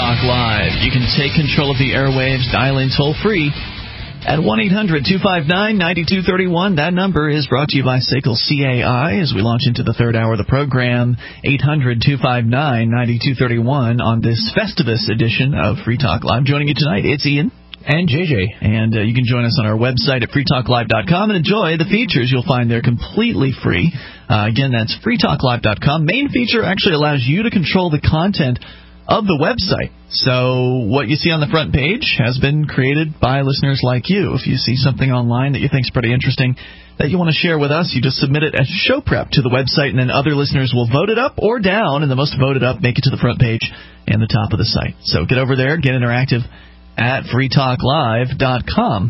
Talk Live. You can take control of the airwaves, dial in toll-free at 1-800-259-9231. That number is brought to you by SACL CAI as we launch into the third hour of the program. 800-259-9231 on this Festivus edition of Free Talk Live. Joining you tonight, it's Ian. And JJ. And you can join us on our website at freetalklive.com and enjoy the features you'll find there completely free. Again, that's freetalklive.com. Main feature actually allows you to control the content of the website. So what you see on the front page has been created by listeners like you. If you see something online that you think is pretty interesting that you want to share with us, you just submit it as show prep to the website, and then other listeners will vote it up or down, and the most voted up make it to the front page and the top of the site. So get over there, get interactive at freetalklive.com.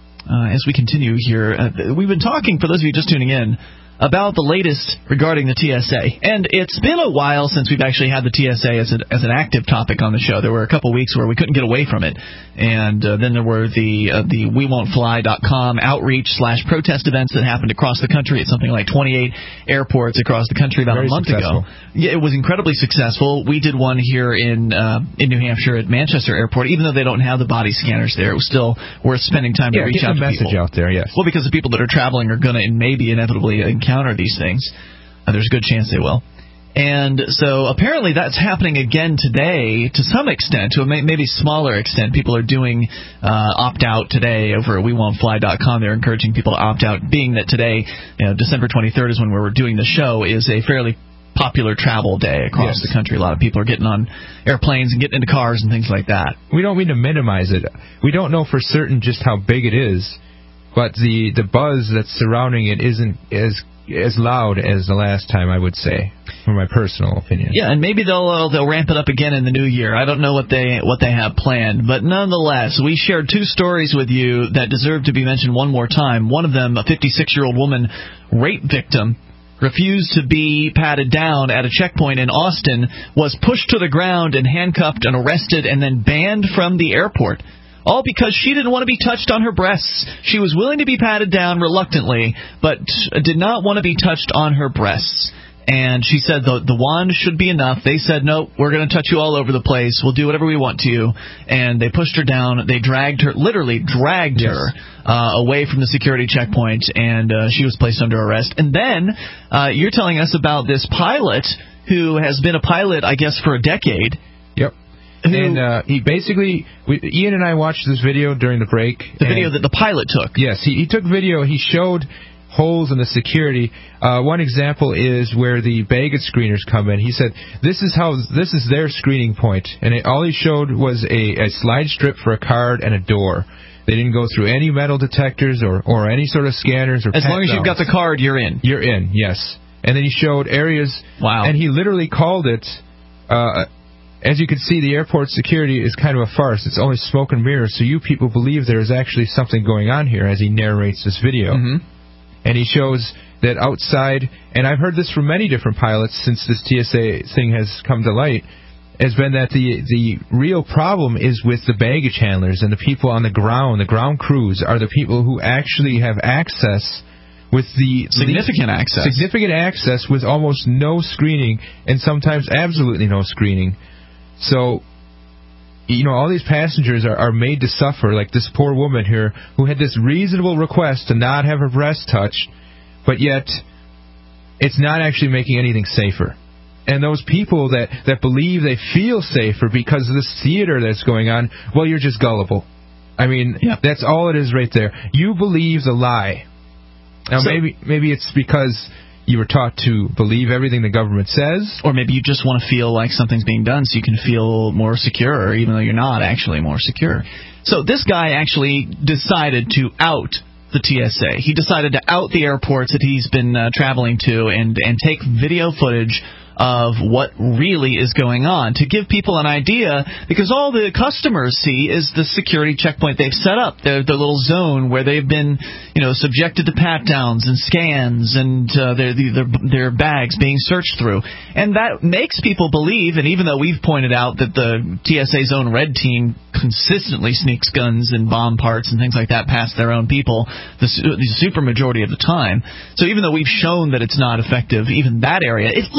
As we continue here, we've been talking, for those of you just tuning in, about the latest regarding the TSA. And it's been a while since we've actually had the TSA as an active topic on the show. There were a couple weeks where we couldn't get away from it. And then there were the WeWon'tFly.com outreach/protest events that happened across the country at something like 28 airports across the country about a month ago. Yeah, it was incredibly successful. We did one here in New Hampshire at Manchester Airport. Even though they don't have the body scanners there, it was still worth spending time to reach out to people. Yeah, get the message out there, yes. Well, because the people that are traveling are going to maybe inevitably encounter these things. There's a good chance they will. And so apparently that's happening again today to some extent, to a maybe smaller extent. People are doing opt-out today over at WeWon'tFly.com. They're encouraging people to opt out, being that today, December 23rd is when we were doing the show, is a fairly popular travel day across the country. A lot of people are getting on airplanes and getting into cars and things like that. We don't mean to minimize it. We don't know for certain just how big it is, but the buzz that's surrounding it isn't as loud as the last time, I would say, from my personal opinion. Yeah, and maybe they'll ramp it up again in the new year. I don't know what they have planned, but nonetheless, we shared two stories with you that deserve to be mentioned one more time. One of them, a 56-year-old woman, rape victim, refused to be patted down at a checkpoint in Austin, was pushed to the ground and handcuffed and arrested and then banned from the airport. All because she didn't want to be touched on her breasts. She was willing to be patted down reluctantly, but did not want to be touched on her breasts. And she said the wand should be enough. They said, no, we're going to touch you all over the place. We'll do whatever we want to you. And they pushed her down. They literally dragged her away from the security checkpoint, and she was placed under arrest. And then you're telling us about this pilot who has been a pilot, I guess, for a decade. Yep. And he basically, Ian and I watched this video during the break. The video that the pilot took. Yes, he took video. He showed holes in the security. One example is where the baggage screeners come in. He said, this is their screening point. And all he showed was a slide strip for a card and a door. They didn't go through any metal detectors or any sort of scanners. As long as you've got the card, you're in. You're in, yes. And then he showed areas. Wow. And he literally called it... as you can see, the airport security is kind of a farce. It's only smoke and mirrors, so you people believe there is actually something going on here as he narrates this video. Mm-hmm. And he shows that outside, and I've heard this from many different pilots since this TSA thing has come to light, has been that the real problem is with the baggage handlers and the people on the ground crews are the people who actually have access with the significant access with almost no screening and sometimes absolutely no screening. So, all these passengers are made to suffer, like this poor woman here who had this reasonable request to not have her breast touched, but yet it's not actually making anything safer. And those people that believe they feel safer because of this theater that's going on, well, you're just gullible. I mean, That's all it is right there. You believe the lie. Now, maybe it's because you were taught to believe everything the government says. Or maybe you just want to feel like something's being done so you can feel more secure, even though you're not actually more secure. So this guy actually decided to out the TSA. He decided to out the airports that he's been traveling to and take video footage of what really is going on to give people an idea, because all the customers see is the security checkpoint they've set up, their little zone where they've been, subjected to pat-downs and scans and their bags being searched through. And that makes people believe, and even though we've pointed out that the TSA's own red team consistently sneaks guns and bomb parts and things like that past their own people, the super majority of the time. So even though we've shown that it's not effective, even that area, it looks effective.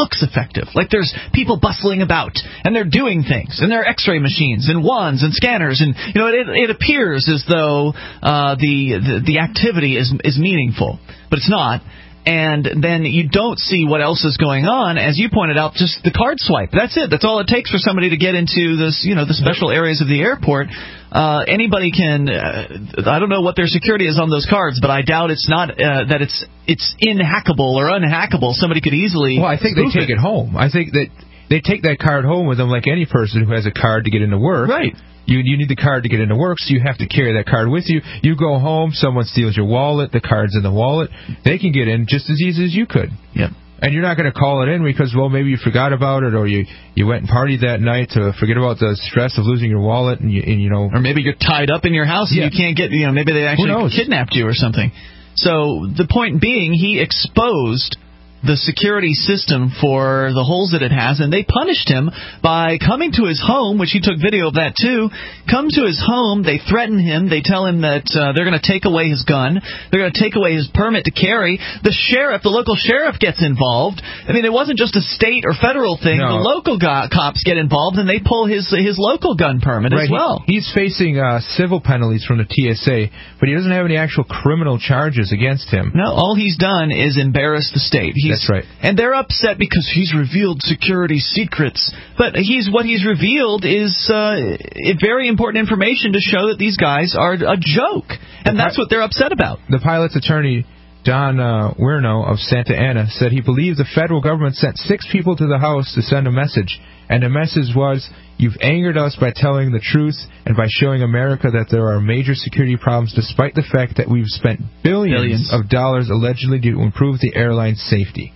effective. Like there's people bustling about, and they're doing things, and there are X-ray machines, and wands, and scanners, and it appears as though the activity is meaningful, but it's not. And then you don't see what else is going on, as you pointed out, just the card swipe. That's it. That's all it takes for somebody to get into this, the special areas of the airport. Anybody can. I don't know what their security is on those cards, but I doubt it's not that it's inhackable or unhackable. Somebody could easily. Well, I think they take it home. I think that they take that card home with them, like any person who has a card to get into work. Right. You need the card to get into work, so you have to carry that card with you. You go home, someone steals your wallet, the card's in the wallet. They can get in just as easy as you could. Yep. And you're not going to call it in because, well, maybe you forgot about it, or you went and partied that night to forget about the stress of losing your wallet, and or maybe you're tied up in your house and you can't get, maybe they actually kidnapped you or something. So the point being, he exposed the security system for the holes that it has, and they punished him by coming to his home, which he took video of that too. Come to his home, they threaten him, they tell him that they're going to take away his gun, they're going to take away his permit to carry. The local sheriff gets involved. I mean, it wasn't just a state or federal thing. No. The local cops get involved, and they pull his local gun permit as well. He's facing civil penalties from the TSA, but he doesn't have any actual criminal charges against him. No, all he's done is embarrass the state. That's right. And they're upset because he's revealed security secrets. But what he's revealed is very important information to show that these guys are a joke. And that's what they're upset about. The pilot's attorney, Don Wierno of Santa Ana, said he believed the federal government sent 6 people to the house to send a message. And the message was, "You've angered us by telling the truth and by showing America that there are major security problems despite the fact that we've spent billions of dollars allegedly to improve the airline's safety."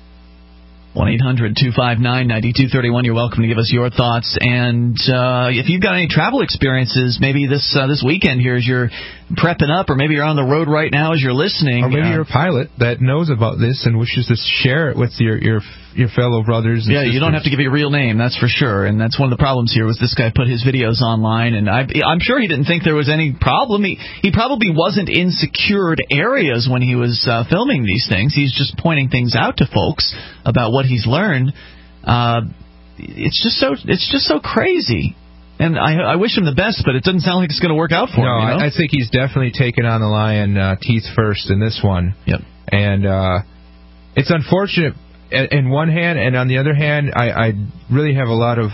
1-800-259-9231. You're welcome to give us your thoughts. And if you've got any travel experiences, maybe this weekend here as you're prepping up, or maybe you're on the road right now as you're listening. Or maybe you're a pilot that knows about this and wishes to share it with your fellow brothers and sisters. You don't have to give your real name, that's for sure. And that's one of the problems here was this guy put his videos online, and I'm sure he didn't think there was any problem. He probably wasn't in secured areas when he was filming these things. He's just pointing things out to folks about what he's learned. It's just so crazy. And I wish him the best, but it doesn't sound like it's going to work out for him. No, I think he's definitely taken on the lion teeth first in this one. Yep. And it's unfortunate in one hand, and on the other hand, I really have a lot of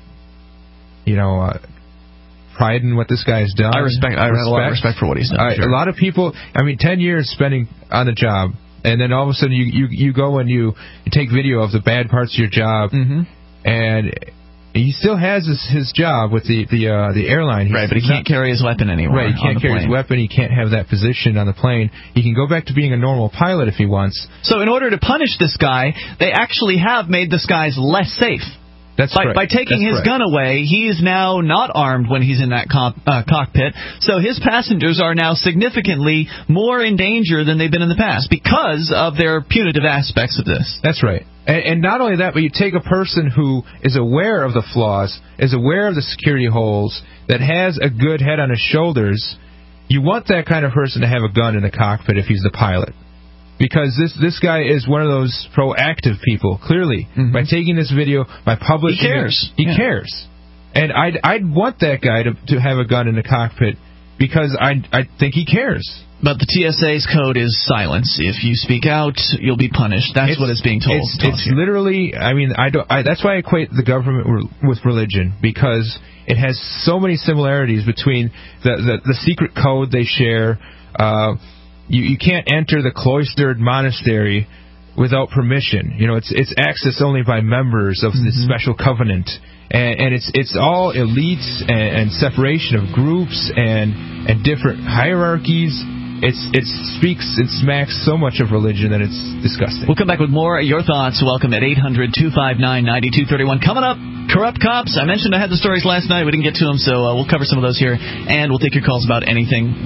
pride in what this guy's done. I have a lot of respect for what he's done. Sure. A lot of people, 10 years spending on the job, and then all of a sudden you go and you take video of the bad parts of your job, and he still has his job with the airline. Right, but he can't carry his weapon anymore. Right, he can't carry his weapon. He can't have that position on the plane. He can go back to being a normal pilot if he wants. So in order to punish this guy, they actually have made the skies less safe. That's correct. By taking his gun away, he is now not armed when he's in that cockpit. So his passengers are now significantly more in danger than they've been in the past because of their punitive aspects of this. That's right. And not only that, but you take a person who is aware of the flaws, is aware of the security holes, that has a good head on his shoulders. You want that kind of person to have a gun in the cockpit if he's the pilot. Because this guy is one of those proactive people, clearly. By taking this video, by publishing it, he cares. And I'd want that guy to have a gun in the cockpit because I think he cares. But the TSA's code is silence. If you speak out, you'll be punished. That's what is being told. It's literally, that's why I equate the government with religion, because it has so many similarities between the secret code they share. You can't enter the cloistered monastery without permission. It's access only by members of this special covenant. And it's all elites and separation of groups and different hierarchies. It smacks so much of religion that it's disgusting. We'll come back with more. Your thoughts. Welcome at 800-259-9231. Coming up, corrupt cops. I mentioned I had the stories last night. We didn't get to them, so we'll cover some of those here. And we'll take your calls about anything.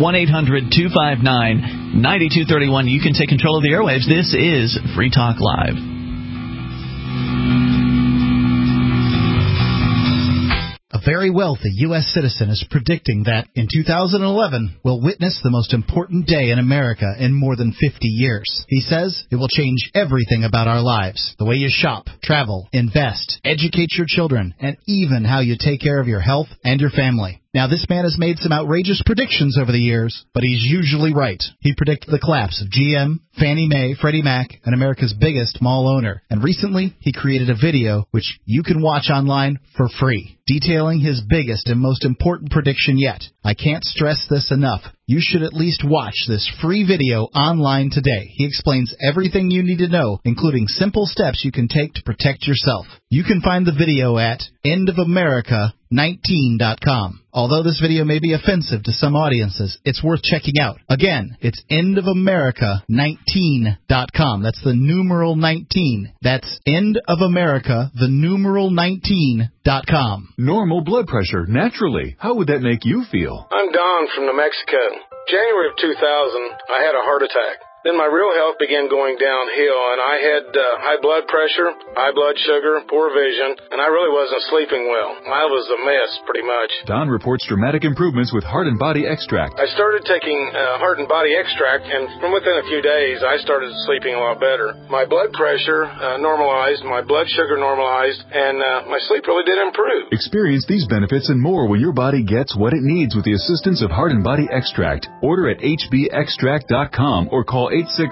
1-800-259-9231. You can take control of the airwaves. This is Free Talk Live. very wealthy U.S. citizen is predicting that in 2011 we'll witness the most important day in America in more than 50 years. He says it will change everything about our lives, the way you shop, travel, invest, educate your children, and even how you take care of your health and your family. Now, this man has made some outrageous predictions over the years, but he's usually right. He predicted the collapse of GM, Fannie Mae, Freddie Mac, and America's biggest mall owner. And recently, he created a video which you can watch online for free, detailing his biggest and most important prediction yet. I can't stress this enough. You should at least watch this free video online today. He explains everything you need to know, including simple steps you can take to protect yourself. You can find the video at endofamerica19.com. Although this video may be offensive to some audiences, it's worth checking out. Again, it's endofamerica19.com. That's the numeral 19. That's endofamerica, the numeral 19.com. Normal blood pressure, naturally. How would that make you feel? I'm Don from New Mexico. January of 2000, I had a heart attack. Then my real health began going downhill, and I had high blood pressure, high blood sugar, poor vision, and I really wasn't sleeping well. I was a mess, pretty much. Don reports dramatic improvements with Heart and Body Extract. I started taking Heart and Body Extract, and from within a few days, I started sleeping a lot better. My blood pressure normalized, my blood sugar normalized, and my sleep really did improve. Experience these benefits and more when your body gets what it needs with the assistance of Heart and Body Extract. Order at hbextract.com or call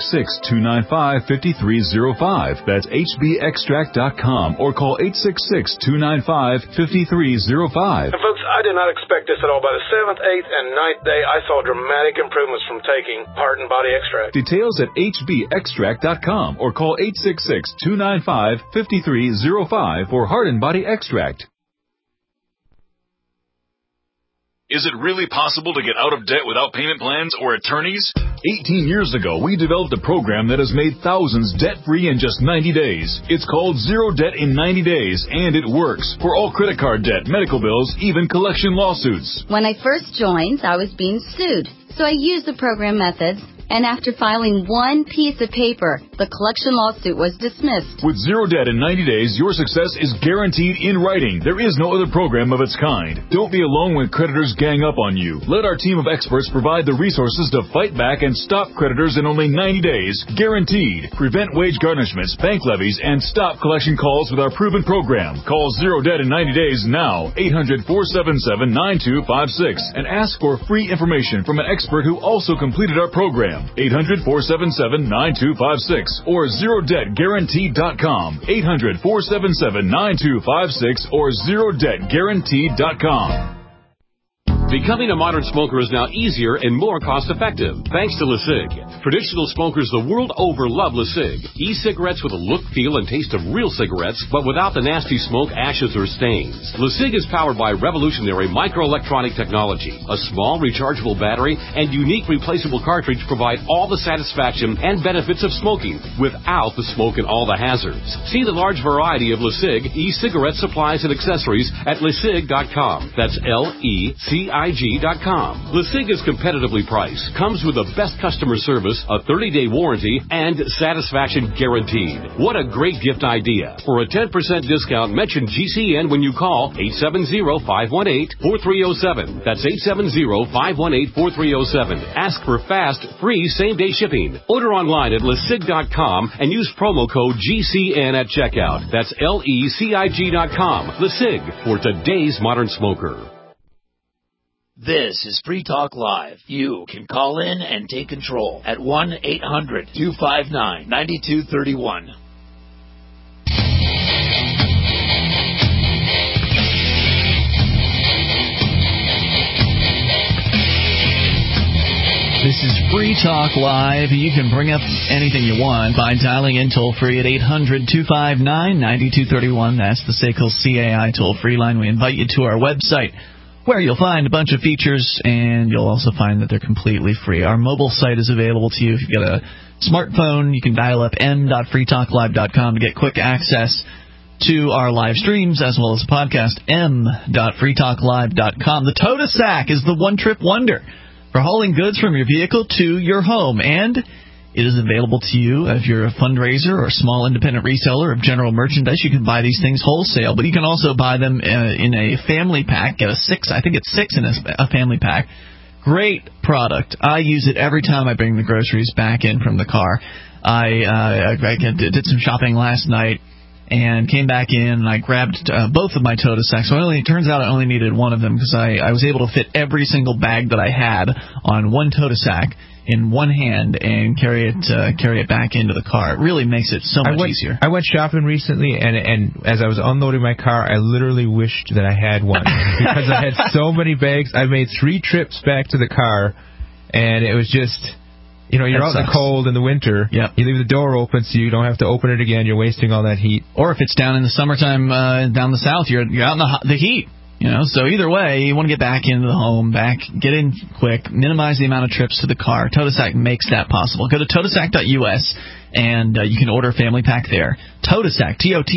866-295-5305. That's hbextract.com or call 866-295-5305. And folks, I did not expect this at all. By the 7th, 8th, and 9th day, I saw dramatic improvements from taking Heart and Body Extract. Details at hbextract.com or call 866-295-5305 for Heart and Body Extract. Is it really possible to get out of debt without payment plans or attorneys? 18 years ago, we developed a program that has made thousands debt-free in just 90 days. It's called Zero Debt in 90 Days, and it works for all credit card debt, medical bills, even collection lawsuits. When I first joined, I was being sued, so I used the program methods. And after filing one piece of paper, the collection lawsuit was dismissed. With Zero Debt in 90 days, your success is guaranteed in writing. There is no other program of its kind. Don't be alone when creditors gang up on you. Let our team of experts provide the resources to fight back and stop creditors in only 90 days. Guaranteed. Prevent wage garnishments, bank levies, and stop collection calls with our proven program. Call Zero Debt in 90 days now. 800-477-9256. And ask for free information from an expert who also completed our program. 800-477-9256 or ZeroDebtGuaranteed.com. 800-477-9256 or ZeroDebtGuaranteed.com. Becoming a modern smoker is now easier and more cost-effective, thanks to LeSig. Traditional smokers the world over love LeSig. E-cigarettes with a look, feel, and taste of real cigarettes, but without the nasty smoke, ashes, or stains. LeSig is powered by revolutionary microelectronic technology. A small rechargeable battery and unique replaceable cartridge provide all the satisfaction and benefits of smoking without the smoke and all the hazards. See the large variety of LeSig e-cigarette supplies and accessories at LeSig.com. That's LECIG.com. LeSig is competitively priced, comes with the best customer service, a 30-day warranty, and satisfaction guaranteed. What a great gift idea. For a 10% discount, mention GCN when you call 870-518-4307. That's 870-518-4307. Ask for fast, free, same-day shipping. Order online at LeSig.com and use promo code GCN at checkout. That's LECIG.com. LeSig, for today's modern smoker. This is Free Talk Live. You can call in and take control at 1-800-259-9231. This is Free Talk Live. You can bring up anything you want by dialing in toll-free at 800-259-9231. That's the SACL CAI toll-free line. We invite you to our website, where you'll find a bunch of features, and you'll also find that they're completely free. Our mobile site is available to you. If you've got a smartphone, you can dial up m.freetalklive.com to get quick access to our live streams as well as the podcast, m.freetalklive.com. The Toda Sack is the one-trip wonder for hauling goods from your vehicle to your home, and It is available to you if you're a fundraiser or a small independent reseller of general merchandise. You can buy these things wholesale, but you can also buy them in a family pack. Get I think it's 6 in a family pack. Great product. I use it every time I bring the groceries back in from the car. I did some shopping last night and came back in, and I grabbed both of my Totasaks. So it turns out I only needed one of them because I was able to fit every single bag that I had on one Totasak in one hand and carry it back into the car. It really makes it so much easier. I went shopping recently, and as I was unloading my car, I literally wished that I had one because I had so many bags. I made 3 trips back to the car, and it was just, you're out in the cold in the winter. Yep. You leave the door open so you don't have to open it again. You're wasting all that heat. Or if it's down in the summertime down the south, you're out in the heat. So either way, you want to get back into the home, get in quick, minimize the amount of trips to the car. Totasak makes that possible. Go to totasak.us, and you can order a family pack there. Totasak,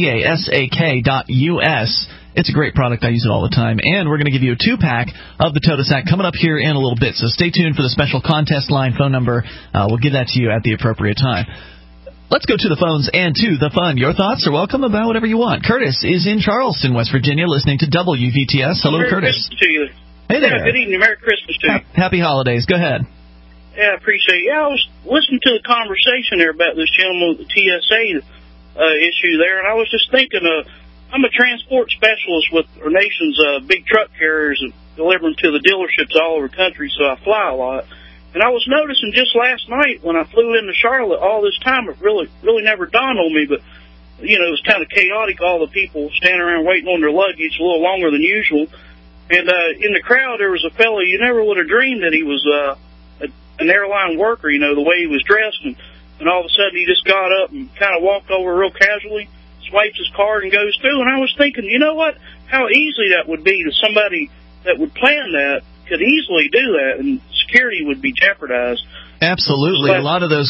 TOTASAK.us. It's a great product. I use it all the time. And we're going to give you a 2-pack of the Totasak coming up here in a little bit. So stay tuned for the special contest line phone number. We'll give that to you at the appropriate time. Let's go to the phones and to the fun. Your thoughts are welcome about whatever you want. Curtis is in Charleston, West Virginia, listening to WVTS. Hello, Merry Curtis. Christmas to you. Hey there. Yeah, good evening. Merry Christmas to you. Happy holidays. Go ahead. Yeah, I appreciate it. Yeah, I was listening to the conversation there about this gentleman with the TSA issue there, and I was just thinking, I'm a transport specialist with our nation's big truck carriers delivering to the dealerships all over the country, so I fly a lot. And I was noticing just last night when I flew into Charlotte all this time, it really never dawned on me, but, it was kind of chaotic, all the people standing around waiting on their luggage a little longer than usual. And in the crowd, there was a fellow, you never would have dreamed that he was an airline worker, the way he was dressed. And all of a sudden, he just got up and kind of walked over real casually, swipes his card, and goes through. And I was thinking, you know what, how easy that would be to somebody that would plan that. Could easily do that, and security would be jeopardized. Absolutely. A lot of those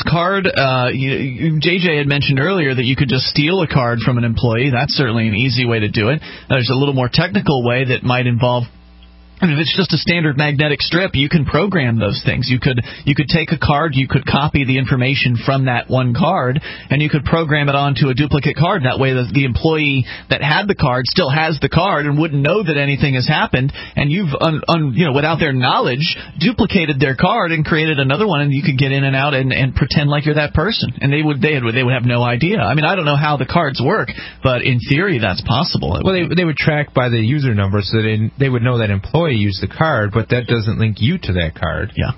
JJ had mentioned earlier that you could just steal a card from an employee. That's certainly an easy way to do it. There's a little more technical way that might involve, if it's just a standard magnetic strip, you can program those things. You could take a card, you could copy the information from that one card, and you could program it onto a duplicate card. That way the employee that had the card still has the card and wouldn't know that anything has happened, and you've, without their knowledge, duplicated their card and created another one, and you could get in and out and pretend like you're that person. And they would have no idea. I mean, I don't know how the cards work, but in theory that's possible. Well, they would track by the user number, so they would know that employee use the card, but that doesn't link you to that card. Yeah.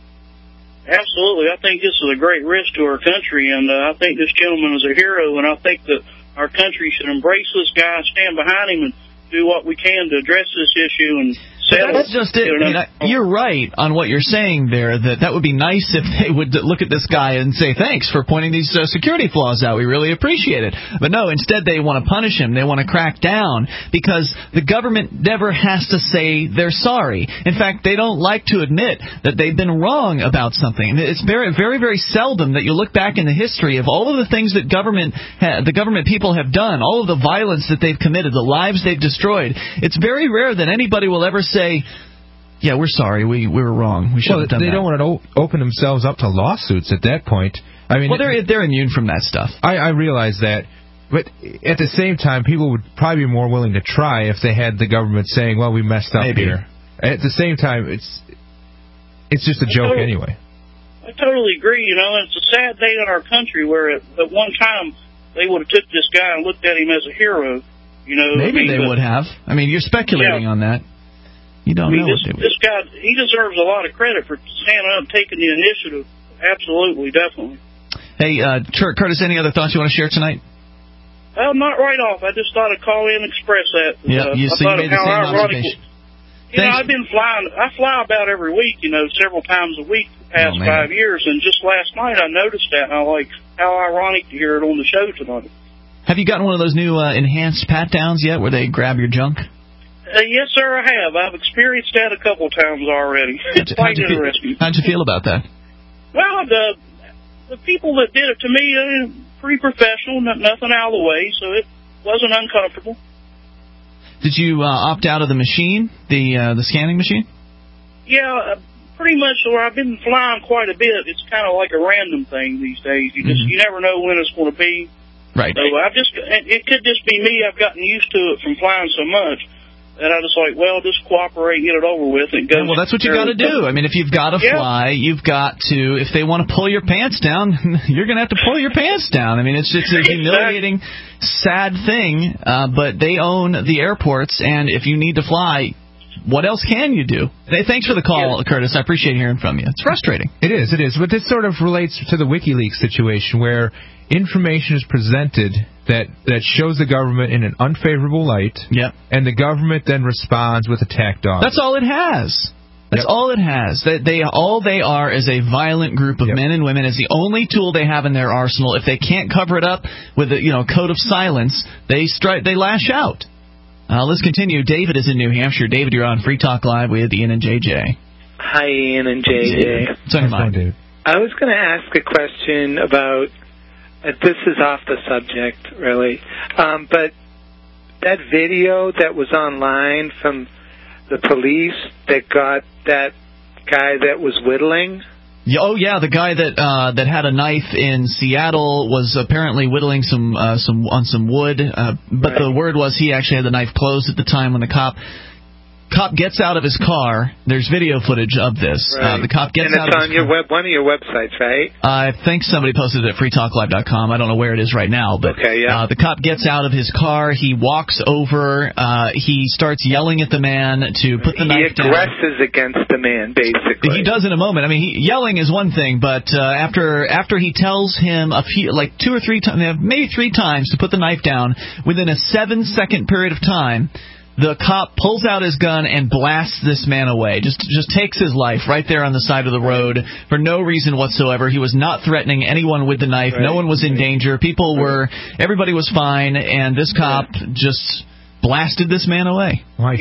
Absolutely. I think this is a great risk to our country, and I think this gentleman is a hero, and I think that our country should embrace this guy, stand behind him, and do what we can to address this issue and settle. That's just it. You're right on what you're saying there, that would be nice if they would look at this guy and say, thanks for pointing these security flaws out. We really appreciate it. But no, instead they want to punish him. They want to crack down because the government never has to say they're sorry. In fact, they don't like to admit that they've been wrong about something. It's very, very, very seldom that you look back in the history of all of the things that the government people have done, all of the violence that they've committed, the lives they've destroyed. It's very rare that anybody will ever say, yeah, we're sorry, we were wrong. We should have done that. They don't want to open themselves up to lawsuits at that point. I mean, they're immune from that stuff. I realize that, but at the same time, people would probably be more willing to try if they had the government saying, well, we messed up here. At the same time, it's just a joke anyway. I totally agree. It's a sad day in our country where at one time they would have took this guy and looked at him as a hero. Maybe they would have. I mean, you're speculating on that. You don't know what they would. This guy, he deserves a lot of credit for standing up and taking the initiative. Absolutely, definitely. Hey, Curtis, any other thoughts you want to share tonight? Well, not right off. I just thought I'd call in and express that. Yeah, you made the same observation. I've been flying. I fly about every week, several times a week the past 5 years, and just last night I noticed that, and I like how ironic to hear it on the show tonight. Have you gotten one of those new enhanced pat-downs yet where they grab your junk? Yes, sir, I have. I've experienced that a couple times already. It's quite interesting. How'd you feel about that? Well, the people that did it to me, pretty professional, nothing out of the way, so it wasn't uncomfortable. Did you opt out of the machine, the scanning machine? Yeah, pretty much where I've been flying quite a bit. It's kind of like a random thing these days. You never know when it's going to be. Right. So it could just be me. I've gotten used to it from flying so much. And I just like, well, just cooperate, get it over with, and go. Yeah, well, that's what you got to do. I mean, if you've got to fly, you've got to. If they want to pull your pants down, you're going to have to pull your pants down. I mean, it's a humiliating, sad thing. But they own the airports, and if you need to fly, what else can you do? Hey, thanks for the call, Curtis. I appreciate hearing from you. It's frustrating. It is. But this sort of relates to the WikiLeaks situation, where information is presented that shows the government in an unfavorable light, and the government then responds with attack dogs. That's all it has. That's all it has. All they are is a violent group of men and women. It's the only tool they have in their arsenal. If they can't cover it up with a code of silence, they lash out. Let's continue. David is in New Hampshire. David, you're on Free Talk Live with Ian and JJ. Hi, Ian and JJ. What's on your mind, David? I was going to ask a question about. This is off the subject, really. But that video that was online from the police that got that guy that was whittling. Oh yeah, the guy that had a knife in Seattle was apparently whittling some wood. But the word was he actually had the knife closed at the time when the cop gets out of his car. There's video footage of this. Right. The cop gets out of his car. And it's on one of your websites, right? I think somebody posted it at freetalklive.com. I don't know where it is right now. But the cop gets out of his car. He walks over. He starts yelling at the man to put the knife down. He aggresses against the man, basically. He does in a moment. I mean, yelling is one thing, but after he tells him two or three times, maybe three times to put the knife down, within a 7-second period of time, the cop pulls out his gun and blasts this man away. Just takes his life right there on the side of the road for no reason whatsoever. He was not threatening anyone with the knife. Right. No one was in danger. Everybody was fine, and this cop just blasted this man away. He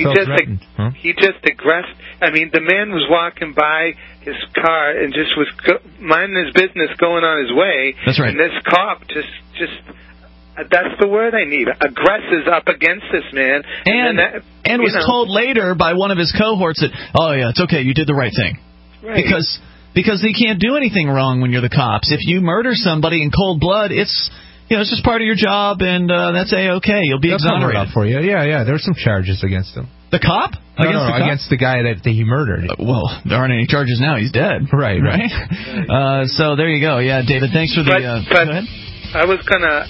just aggressed. I mean, the man was walking by his car and just was minding his business, going on his way. That's right. And this cop just. That's the word I need. Aggresses up against this man. And was told later by one of his cohorts that, oh, yeah, it's okay, you did the right thing. Right. Because they can't do anything wrong when you're the cops. If you murder somebody in cold blood, it's just part of your job, and that's A-okay. You'll be exonerated. For you. Yeah, there were some charges against him. The cop? Against the guy that he murdered. Well, there aren't any charges now. He's dead. Right. So there you go. Yeah, David, thanks for the... go ahead. I was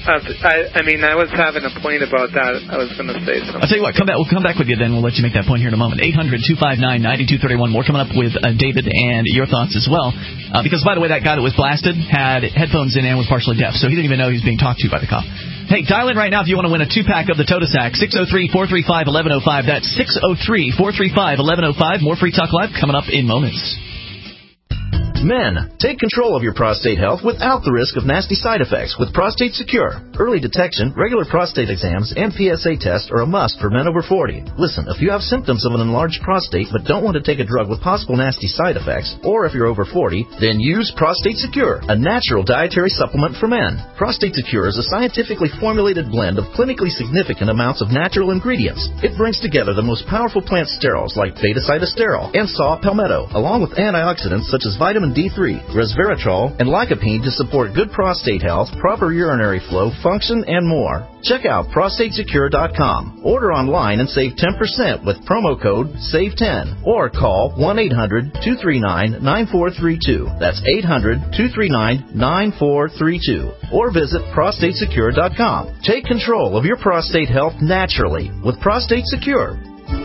I was having a point about that. I was going to say something. I'll tell you what, we'll come back with you then. We'll let you make that point here in a moment. 800-259-9231. More coming up with David and your thoughts as well. Because, by the way, that guy that was blasted had headphones in and was partially deaf, so he didn't even know he was being talked to by the cop. Hey, dial in right now if you want to win a 2-pack of the Totasac. 603-435-1105. That's 603-435-1105. More Free Talk Live coming up in moments. Men, take control of your prostate health without the risk of nasty side effects with Prostate Secure. Early detection, regular prostate exams, and PSA tests are a must for men over 40. Listen, if you have symptoms of an enlarged prostate but don't want to take a drug with possible nasty side effects, or if you're over 40, then use Prostate Secure, a natural dietary supplement for men. Prostate Secure is a scientifically formulated blend of clinically significant amounts of natural ingredients. It brings together the most powerful plant sterols like beta-cytosterol and saw palmetto, along with antioxidants such as vitamin D3, resveratrol, and lycopene to support good prostate health, proper urinary flow, function, and more. Check out prostatesecure.com. Order online and save 10% with promo code SAVE10 or call 1-800-239-9432. That's 800-239-9432. Or visit prostatesecure.com. Take control of your prostate health naturally with Prostate Secure.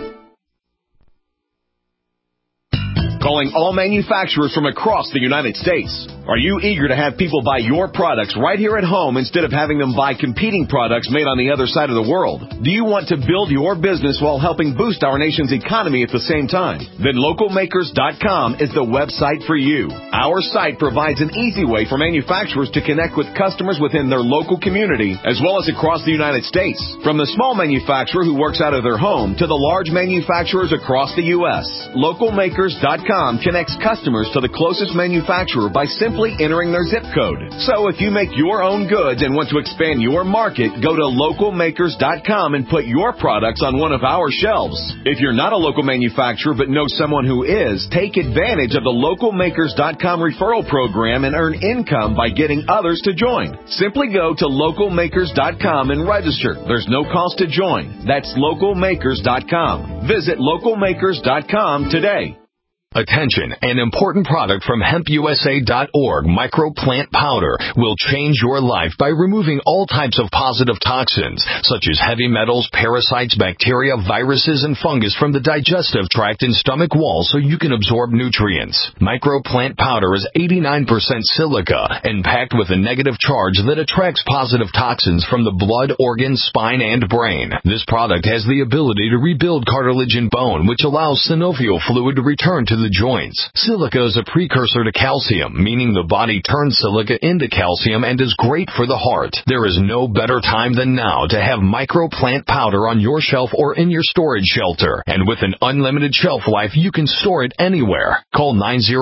Calling all manufacturers from across the United States. Are you eager to have people buy your products right here at home instead of having them buy competing products made on the other side of the world? Do you want to build your business while helping boost our nation's economy at the same time? Then localmakers.com is the website for you. Our site provides an easy way for manufacturers to connect with customers within their local community as well as across the United States. From the small manufacturer who works out of their home to the large manufacturers across the U.S. Localmakers.com FreeTalkLive.com connects customers to the closest manufacturer by simply entering their zip code. So if you make your own goods and want to expand your market, go to localmakers.com and put your products on one of our shelves. If you're not a local manufacturer but know someone who is, take advantage of the localmakers.com referral program and earn income by getting others to join. Simply go to localmakers.com and register. There's no cost to join. That's localmakers.com. Visit localmakers.com today. Attention, an important product from hempusa.org, microplant powder, will change your life by removing all types of positive toxins, such as heavy metals, parasites, bacteria, viruses, and fungus from the digestive tract and stomach wall so you can absorb nutrients. Microplant powder is 89% silica and packed with a negative charge that attracts positive toxins from the blood, organs, spine, and brain. This product has the ability to rebuild cartilage and bone, which allows synovial fluid to return to the joints. Silica is a precursor to calcium, meaning the body turns silica into calcium and is great for the heart. There is no better time than now to have microplant powder on your shelf or in your storage shelter. And with an unlimited shelf life, you can store it anywhere. Call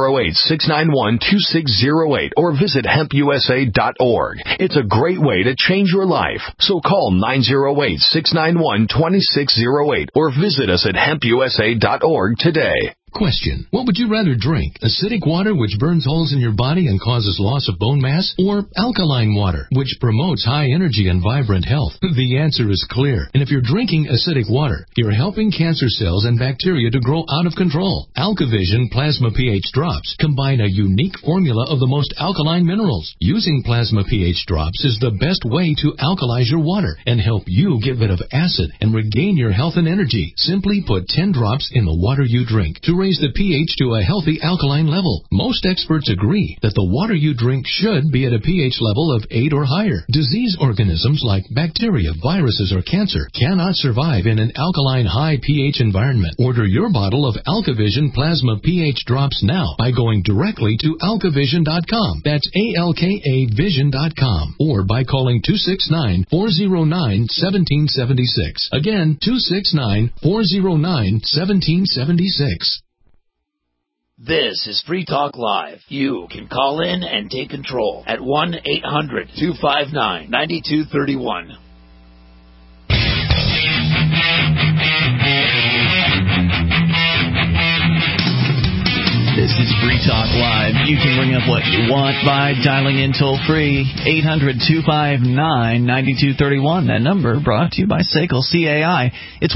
908-691-2608 or visit hempusa.org. It's a great way to change your life. So call 908-691-2608 or visit us at hempusa.org today. Question: what would you rather drink? Acidic water, which burns holes in your body and causes loss of bone mass? Or alkaline water, which promotes high energy and vibrant health? The answer is clear. And if you're drinking acidic water, you're helping cancer cells and bacteria to grow out of control. AlkaVision Plasma pH Drops combine a unique formula of the most alkaline minerals. Using Plasma pH Drops is the best way to alkalize your water and help you get rid of acid and regain your health and energy. Simply put 10 drops in the water you drink to raise the pH to a healthy alkaline level. Most experts agree that the water you drink should be at a pH level of 8 or higher. Disease organisms like bacteria, viruses, or cancer cannot survive in an alkaline high pH environment. Order your bottle of AlkaVision Plasma pH Drops now by going directly to alkavision.com. That's ALKAvision.com. Or by calling 269-409-1776. Again, 269-409-1776. This is Free Talk Live. You can call in and take control at 1-800-259-9231. This is Free Talk Live. You can bring up what you want by dialing in toll-free, 800-259-9231. That number brought to you by SACL CAI. It's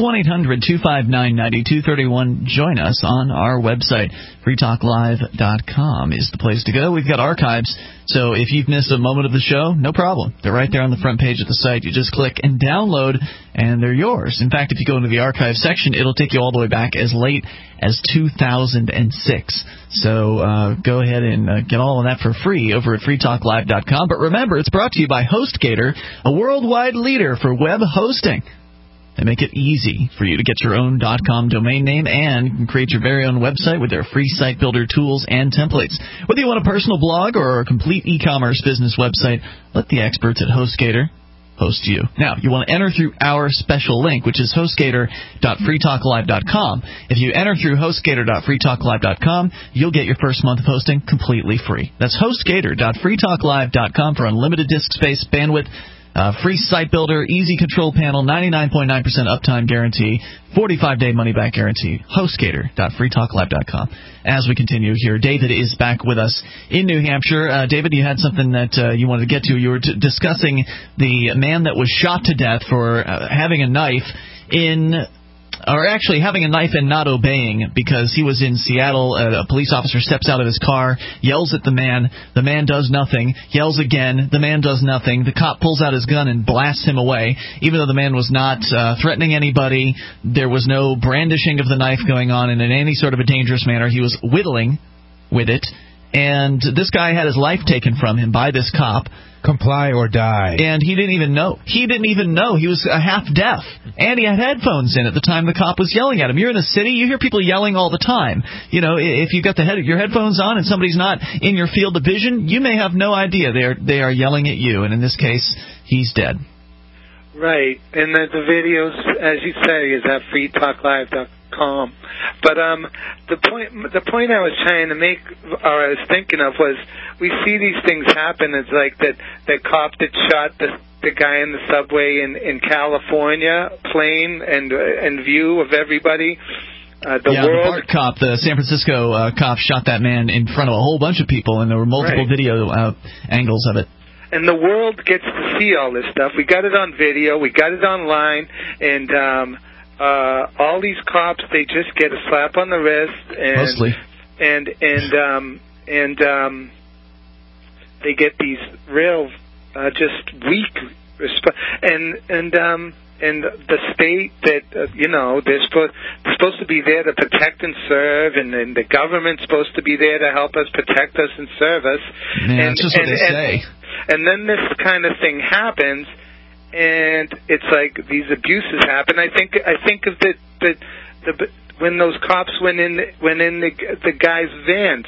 1-800-259-9231. Join us on our website. freetalklive.com is the place to go. We've got archives, so if you've missed a moment of the show, no problem. They're right there on the front page of the site. You just click and download, and they're yours. In fact, if you go into the archive section, it'll take you all the way back as late as 2006. So go ahead and get all of that for free over at freetalklive.com. But remember, it's brought to you by HostGator, a worldwide leader for web hosting. They make it easy for you to get your own .com domain name, and you can create your very own website with their free site builder tools and templates. Whether you want a personal blog or a complete e-commerce business website, let the experts at HostGator host you. Now, you want to enter through our special link, which is hostgator.freetalklive.com. If you enter through hostgator.freetalklive.com, you'll get your first month of hosting completely free. That's hostgator.freetalklive.com for unlimited disk space, bandwidth, free site builder, easy control panel, 99.9% uptime guarantee, 45-day money-back guarantee. HostGator.freetalklive.com. As we continue here, David is back with us in New Hampshire. David, you had something that you wanted to get to. You were discussing the man that was shot to death for having a knife having a knife and not obeying, because he was in Seattle. A police officer steps out of his car, yells at the man does nothing, yells again, the man does nothing. The cop pulls out his gun and blasts him away, even though the man was not threatening anybody. There was no brandishing of the knife going on in any sort of a dangerous manner. He was whittling with it, and this guy had his life taken from him by this cop. Comply or die. And he didn't even know. He was half deaf. And he had headphones in at the time the cop was yelling at him. You're in the city, you hear people yelling all the time. You know, if you've got your headphones on and somebody's not in your field of vision, you may have no idea they are yelling at you. And in this case, he's dead. Right. And the videos, as you say, is at freetalklive.com. calm. But the point I was trying to make, or I was thinking of, was we see these things happen. It's like that cop that shot the guy in the subway in California, plain and view of everybody. The BART cop, the San Francisco cop, shot that man in front of a whole bunch of people, and there were multiple video angles of it. And the world gets to see all this stuff. We got it on video, we got it online, and all these cops, they just get a slap on the wrist, and mostly, and they get these real just weak and the state that they're supposed to be there to protect and serve, and the government's supposed to be there to help us, protect us, and serve us. Yeah, that's just what they say. And then this kind of thing happens, and it's like these abuses happen. I think of the when those cops went in the guy's vans,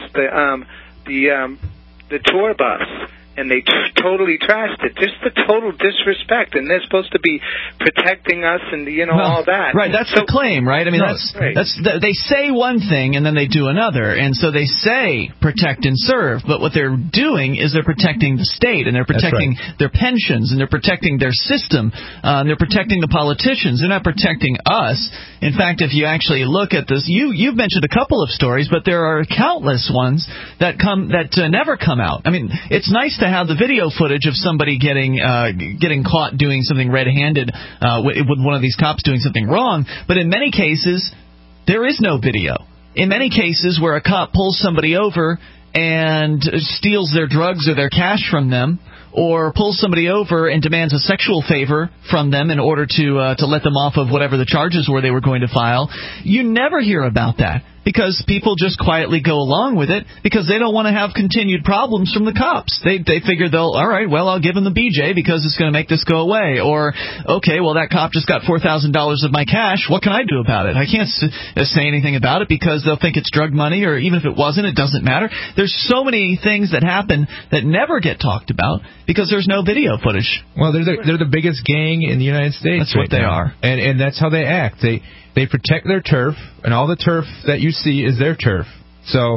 the tour bus, and they totally trashed it. Just the total disrespect, and they're supposed to be protecting us, and all that. Right, that's the claim, right? I mean, they say one thing and then they do another, and so they say protect and serve, but what they're doing is they're protecting the state, and they're protecting their pensions, and they're protecting their system, and they're protecting the politicians. They're not protecting us. In fact, if you actually look at this, you've mentioned a couple of stories, but there are countless ones that never come out. I mean, it's nice to have the video footage of somebody getting caught doing something red-handed with one of these cops doing something wrong, but in many cases there is no video. In many cases where a cop pulls somebody over and steals their drugs or their cash from them, or pulls somebody over and demands a sexual favor from them in order to let them off of whatever the charges were they were going to file, you never hear about that, because people just quietly go along with it because they don't want to have continued problems from the cops. They figure I'll give them the BJ because it's going to make this go away. Or, okay, well, that cop just got $4,000 of my cash. What can I do about it? I can't say anything about it because they'll think it's drug money, or even if it wasn't, it doesn't matter. There's so many things that happen that never get talked about because there's no video footage. Well, they're the biggest gang in the United States. That's what they are. And that's how they act. They protect their turf, and all the turf that you see is their turf. So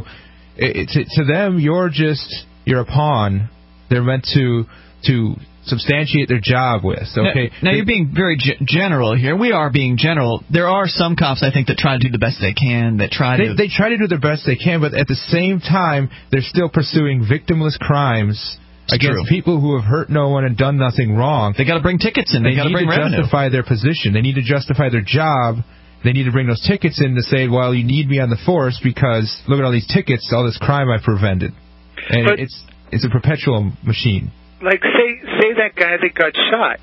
to them, you're a pawn. They're meant to substantiate their job with. Okay. Now you're being very general here. We are being general. There are some cops, I think, that try to do the best they can. They try to do the best they can, but at the same time, they're still pursuing victimless crimes against people who have hurt no one and done nothing wrong. They got to bring tickets in. They got to bring revenue. They need to justify their position. They need to justify their job. They need to bring those tickets in to say, well, you need me on the force because look at all these tickets, all this crime I prevented. And it's a perpetual machine. Like, say that guy that got shot,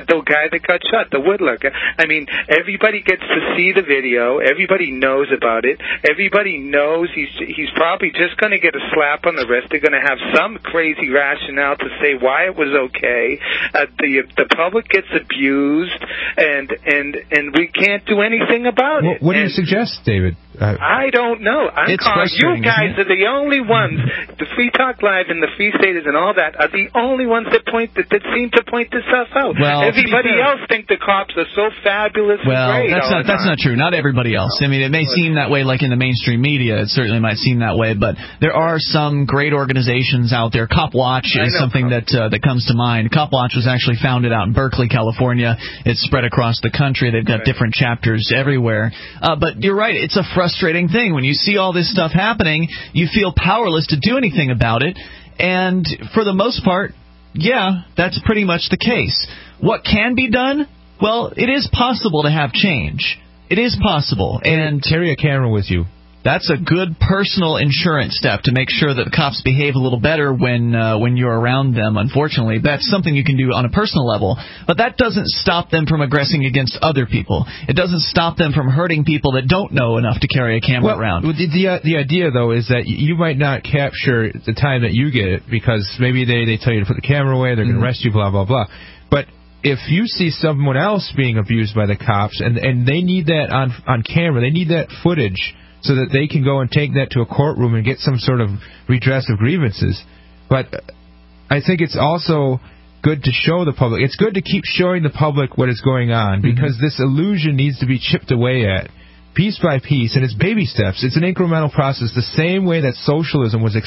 the woodworker. I mean, everybody gets to see the video. Everybody knows about it. Everybody knows he's probably just going to get a slap on the wrist. They're going to have some crazy rationale to say why it was okay. The public gets abused, and we can't do anything about it. What do you suggest, David? I don't know. I'm calling you guys are the only ones. The Free Talk Live and the Free Staters and all that are the only ones that seem to point this stuff out. Well, everybody else think the cops are so fabulous and great. Well, that's not true. Not everybody else. I mean, it may seem that way, like in the mainstream media. It certainly might seem that way, but there are some great organizations out there. Cop Watch is something that comes to mind. Cop Watch was actually founded out in Berkeley, California. It's spread across the country. They've got different chapters everywhere. But you're right. It's a frustrating thing. When you see all this stuff happening, you feel powerless to do anything about it. And for the most part, yeah, that's pretty much the case. What can be done? Well, it is possible to have change. It is possible. And carry a camera with you. That's a good personal insurance step to make sure that the cops behave a little better when you're around them, unfortunately. That's something you can do on a personal level. But that doesn't stop them from aggressing against other people. It doesn't stop them from hurting people that don't know enough to carry a camera around. The idea, though, is that you might not capture the time that you get it because maybe they tell you to put the camera away, they're going to arrest you, blah, blah, blah. But if you see someone else being abused by the cops and they need that on camera, they need that footage so that they can go and take that to a courtroom and get some sort of redress of grievances. But I think it's also good to show the public. It's good to keep showing the public what is going on because this illusion needs to be chipped away at. piece by piece, and it's baby steps. It's an incremental process. The same way that socialism was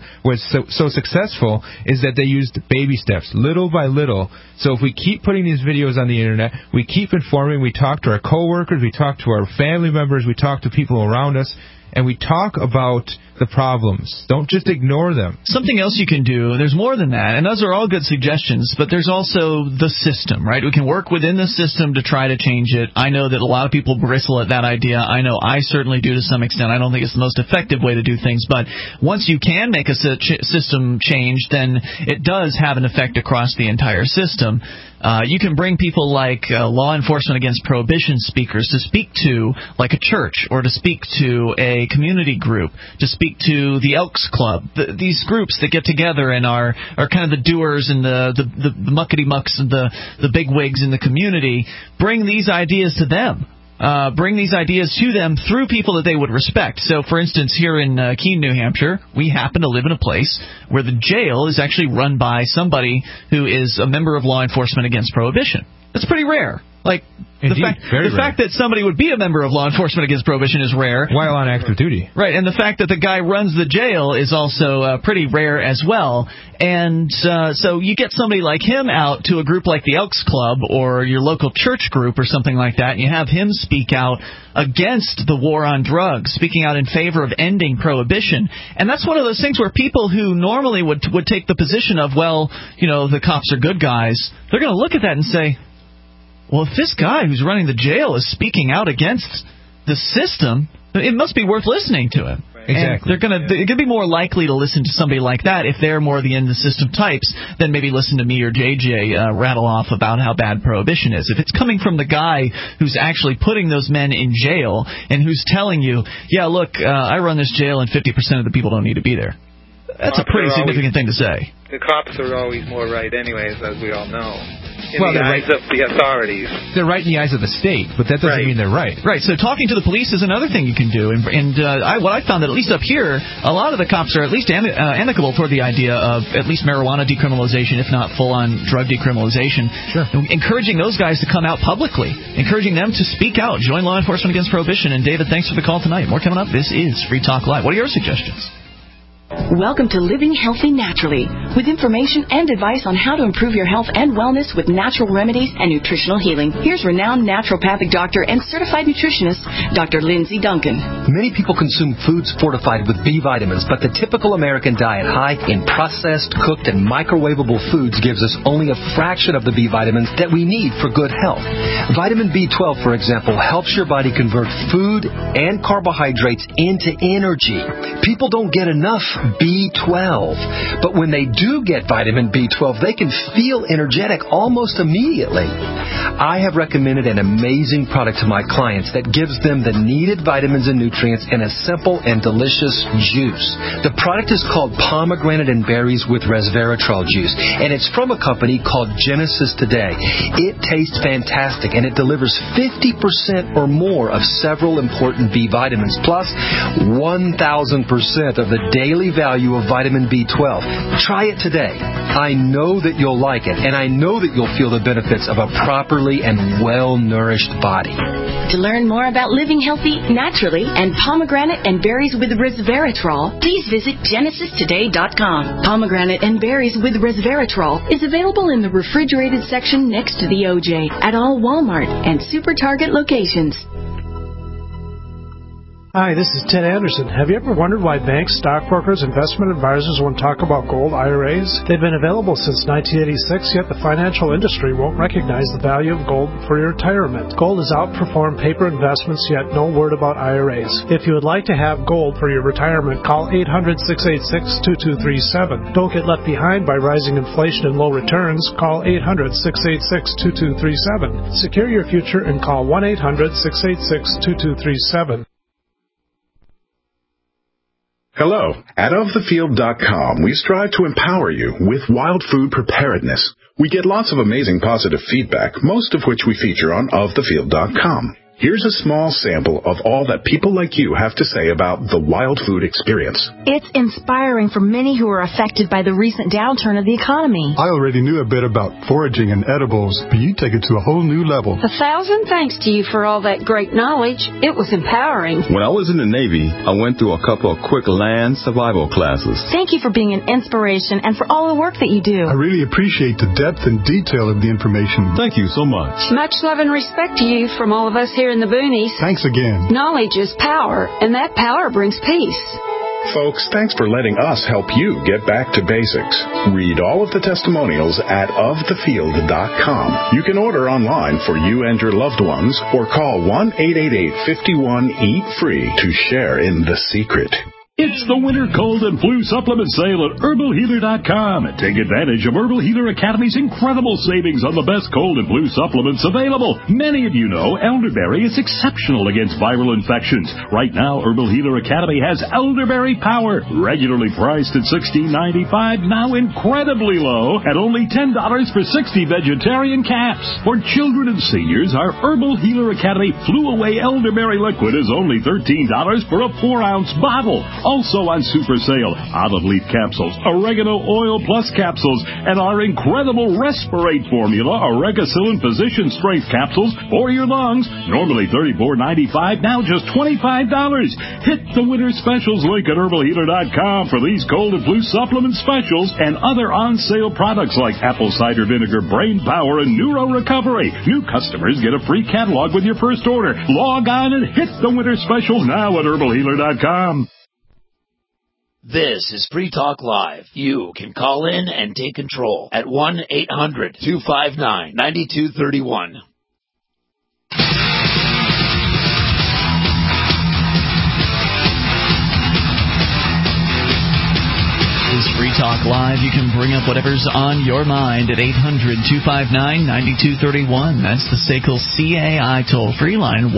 so successful is that they used baby steps, little by little. So if we keep putting these videos on the internet, we keep informing, we talk to our coworkers, we talk to our family members, we talk to people around us, and we talk about the problems. Don't just ignore them. Something else you can do, there's more than that, and those are all good suggestions, but there's also the system, right? We can work within the system to try to change it. I know that a lot of people bristle at that idea. I know I certainly do to some extent. I don't think it's the most effective way to do things, but once you can make a system change, then it does have an effect across the entire system. You can bring people like law enforcement against prohibition speakers to speak to, like a church, or to speak to a community group, to speak to the Elks Club, these groups that get together and are kind of the doers and the muckety-mucks and the bigwigs in the community. Bring these ideas to them. Bring these ideas to them through people that they would respect. So, for instance, here in Keene, New Hampshire, we happen to live in a place where the jail is actually run by somebody who is a member of law enforcement against prohibition. That's pretty rare. Like, Indeed, the fact that somebody would be a member of law enforcement against prohibition is rare. While on active duty. Right, and the fact that the guy runs the jail is also pretty rare as well. And so you get somebody like him out to a group like the Elks Club or your local church group or something like that, and you have him speak out against the war on drugs, speaking out in favor of ending prohibition. And that's one of those things where people who normally would take the position of, well, you know, the cops are good guys, they're going to look at that and say, well, if this guy who's running the jail is speaking out against the system, it must be worth listening to him. Exactly. And they're going to be more likely to listen to somebody like that if they're more the in-the-system types than maybe listen to me or JJ rattle off about how bad prohibition is. If it's coming from the guy who's actually putting those men in jail and who's telling you, yeah, look, I run this jail and 50% of the people don't need to be there, that's a pretty significant thing to say. The cops are always more right anyways, as we all know. In the eyes of the authorities. They're right in the eyes of the state, but that doesn't mean they're right. Right, so talking to the police is another thing you can do. And what I found that at least up here, a lot of the cops are at least amicable toward the idea of at least marijuana decriminalization, if not full-on drug decriminalization. Sure. Encouraging those guys to come out publicly, encouraging them to speak out, join law enforcement against prohibition. And David, thanks for the call tonight. More coming up. This is Free Talk Live. What are your suggestions? Welcome to Living Healthy Naturally, with information and advice on how to improve your health and wellness with natural remedies and nutritional healing. Here's renowned naturopathic doctor and certified nutritionist, Dr. Lindsay Duncan. Many people consume foods fortified with B vitamins, but the typical American diet, high in processed, cooked, and microwavable foods, gives us only a fraction of the B vitamins that we need for good health. Vitamin B12, for example, helps your body convert food and carbohydrates into energy. People don't get enough B12. But when they do get vitamin B12, they can feel energetic almost immediately. I have recommended an amazing product to my clients that gives them the needed vitamins and nutrients in a simple and delicious juice. The product is called Pomegranate and Berries with Resveratrol Juice, and it's from a company called Genesis Today. It tastes fantastic, and it delivers 50% or more of several important B vitamins, plus 1,000% of the daily value of vitamin B12. Try it today. I know that you'll like it, and I know that you'll feel the benefits of a properly and well-nourished body. To learn more about living healthy naturally and pomegranate and berries with resveratrol, please visit genesistoday.com. Pomegranate and berries with resveratrol is available in the refrigerated section next to the OJ at all Walmart and Super Target locations. Hi, this is Ted Anderson. Have you ever wondered why banks, stockbrokers, investment advisors won't talk about gold IRAs? They've been available since 1986, yet the financial industry won't recognize the value of gold for your retirement. Gold has outperformed paper investments, yet no word about IRAs. If you would like to have gold for your retirement, call 800-686-2237. Don't get left behind by rising inflation and low returns. Call 800-686-2237. Secure your future and call 1-800-686-2237. Hello. At OfTheField.com, we strive to empower you with wild food preparedness. We get lots of amazing positive feedback, most of which we feature on OfTheField.com. Here's a small sample of all that people like you have to say about the Wild Food experience. It's inspiring for many who are affected by the recent downturn of the economy. I already knew a bit about foraging and edibles, but you take it to a whole new level. 1,000 thanks to you for all that great knowledge. It was empowering. When I was in the Navy, I went through a couple of quick land survival classes. Thank you for being an inspiration and for all the work that you do. I really appreciate the depth and detail of the information. Thank you so much. Much love and respect to you from all of us here in the boonies. Thanks again. Knowledge is power, and that power brings peace. Folks, thanks for letting us help you get back to basics. Read all of the testimonials at ofthefield.com. You can order online for you and your loved ones or call 1-888-51-EAT-FREE to share in the secret. It's the winter cold and flu supplement sale at HerbalHealer.com. Take advantage of Herbal Healer Academy's incredible savings on the best cold and flu supplements available. Many of you know elderberry is exceptional against viral infections. Right now, Herbal Healer Academy has Elderberry Power, regularly priced at $16.95, now incredibly low at only $10 for 60 vegetarian caps. For children and seniors, our Herbal Healer Academy Flu Away Elderberry Liquid is only $13 for a 4-ounce bottle. Also on super sale, olive leaf capsules, oregano oil plus capsules, and our incredible Respirate formula, Oregacillin Physician Strength capsules for your lungs. Normally $34.95, now just $25. Hit the winter specials link at HerbalHealer.com for these cold and flu supplement specials and other on-sale products like apple cider vinegar, brain power, and neuro recovery. New customers get a free catalog with your first order. Log on and hit the winter specials now at HerbalHealer.com. This is Free Talk Live. You can call in and take control at 1-800-259-9231. This is Free Talk Live. You can bring up whatever's on your mind at 800-259-9231. That's the SACL CAI toll-free line,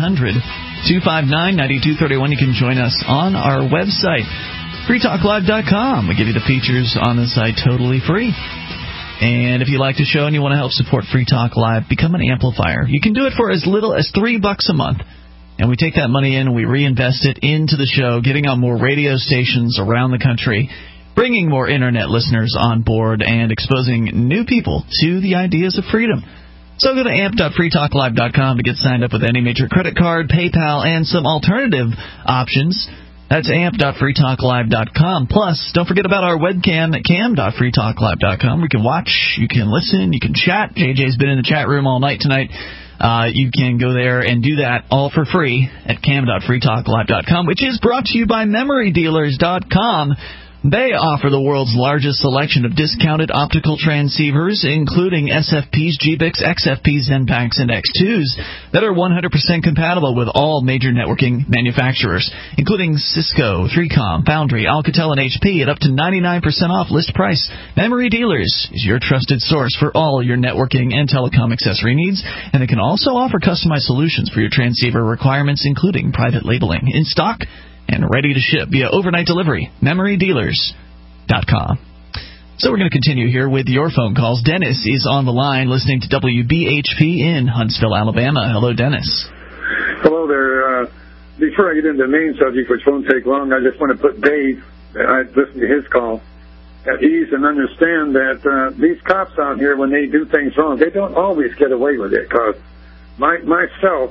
1-800-259-9231. You can join us on our website, freetalklive.com. We give you the features on the site totally free. And if you like the show and you want to help support Free Talk Live, become an amplifier. You can do it for as little as $3 a month. And we take that money in and we reinvest it into the show, getting on more radio stations around the country, bringing more Internet listeners on board, and exposing new people to the ideas of freedom. So go to amp.freetalklive.com to get signed up with any major credit card, PayPal, and some alternative options. That's amp.freetalklive.com. Plus, don't forget about our webcam at cam.freetalklive.com. We can watch, you can listen, you can chat. JJ's been in the chat room all night tonight. You can go there and do that all for free at cam.freetalklive.com, which is brought to you by MemoryDealers.com. They offer the world's largest selection of discounted optical transceivers, including SFPs, GBICs, XFPs, Zenpaks, and X2s that are 100% compatible with all major networking manufacturers, including Cisco, 3Com, Foundry, Alcatel, and HP at up to 99% off list price. Memory Dealers is your trusted source for all your networking and telecom accessory needs, and they can also offer customized solutions for your transceiver requirements, including private labeling, in stock and ready to ship via overnight delivery. MemoryDealers.com. So we're going to continue here with your phone calls. Dennis is on the line listening to WBHP in Huntsville, Alabama. Hello, Dennis. Hello there. Before I get into the main subject, which won't take long, I just want to put Dave, I listened to his call, at ease and understand that these cops out here, when they do things wrong, they don't always get away with it. Because myself,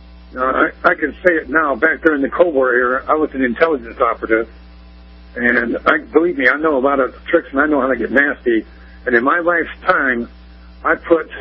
I can say it now. Back during the Cold War era, I was an intelligence operative, and believe me, I know a lot of tricks, and I know how to get nasty. And in my lifetime, I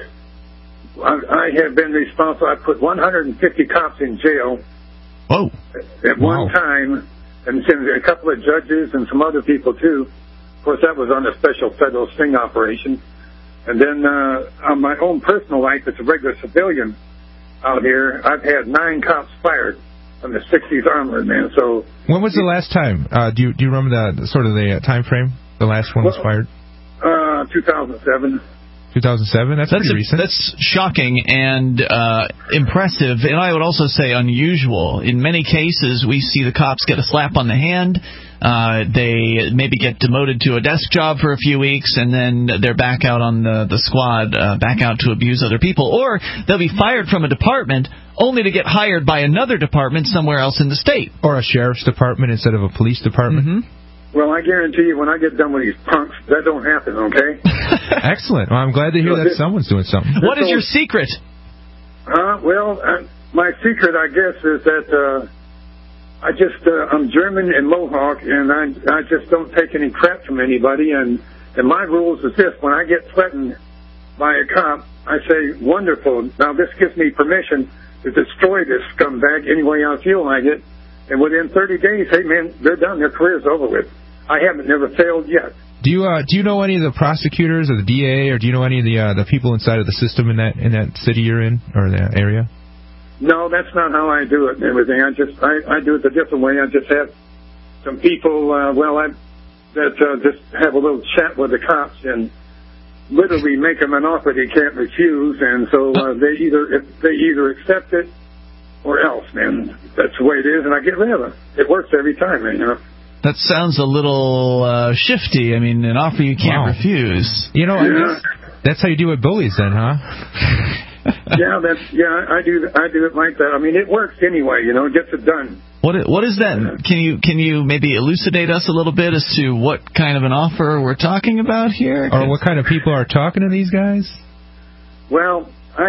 have been responsible. I put 150 cops in jail. Whoa! At one time, and a couple of judges and some other people too. Of course, that was on a special federal sting operation. And then on my own personal life, as a regular civilian out here, I've had 9 cops fired from the 60s armored man. So when was the last time? Do you remember the time frame? The last one was fired. 2007. 2007. That's pretty recent. That's shocking and impressive, and I would also say unusual. In many cases, we see the cops get a slap on the hand. They maybe get demoted to a desk job for a few weeks, and then they're back out on the squad, back out to abuse other people. Or they'll be fired from a department only to get hired by another department somewhere else in the state. Or a sheriff's department instead of a police department. Mm-hmm. Well, I guarantee you, when I get done with these punks, that don't happen, okay? Excellent. Well, I'm glad to hear that someone's doing something. What is your secret? My secret, I guess, is that I'm German and Mohawk, and I just don't take any crap from anybody. And my rules is this: when I get threatened by a cop, I say, "Wonderful. Now this gives me permission to destroy this scumbag any way I feel like it." And within 30 days, hey man, they're done. Their career's over with. I haven't never failed yet. Do you know any of the prosecutors or the DA, or do you know any of the people inside of the system in that city you're in or that area? No, that's not how I do it and everything. I do it a different way. I just have some people, just have a little chat with the cops and literally make them an offer they can't refuse. And so they either accept it or else, man. That's the way it is, and I get rid of them. It works every time, man, you know. That sounds a little shifty. I mean, an offer you can't refuse. You know, that's how you do with bullies then, huh? I do it like that. I mean, it works anyway, you know, it gets it done. What is that? Can you maybe elucidate us a little bit as to what kind of an offer we're talking about here? Or what kind of people are talking to these guys? Well,